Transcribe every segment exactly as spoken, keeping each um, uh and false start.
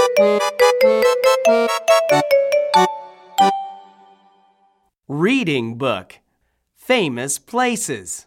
Reading book. Famous places.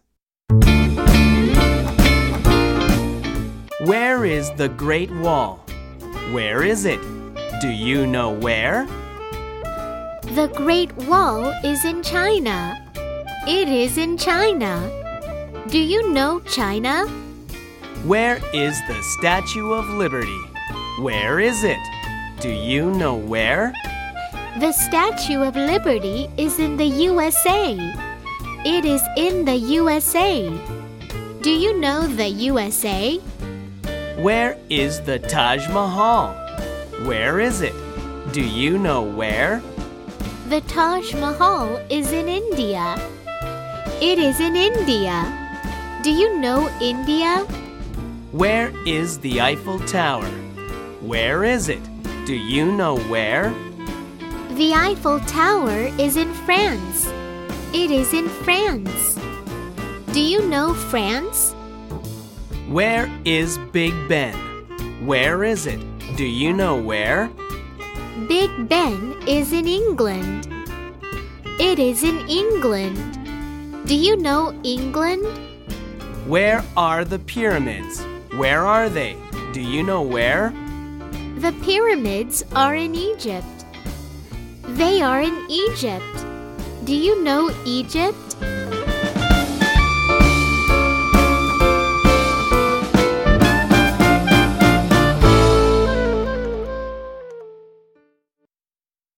Where is the Great Wall? Where is it? Do you know where? The Great Wall is in China. It is in China. Do you know China? Where is the Statue of Liberty? Where is it? Do you know where? The Statue of Liberty is in the U S A. It is in the U S A. Do you know the U S A? Where is the Taj Mahal? Where is it? Do you know where? The Taj Mahal is in India. It is in India. Do you know India? Where is the Eiffel Tower? Where is it? Do you know where? The Eiffel Tower is in France. It is in France. Do you know France? Where is Big Ben? Where is it? Do you know where? Big Ben is in England. It is in England. Do you know England? Where are the pyramids? Where are they? Do you know where? The pyramids are in Egypt. They are in Egypt. Do you know Egypt?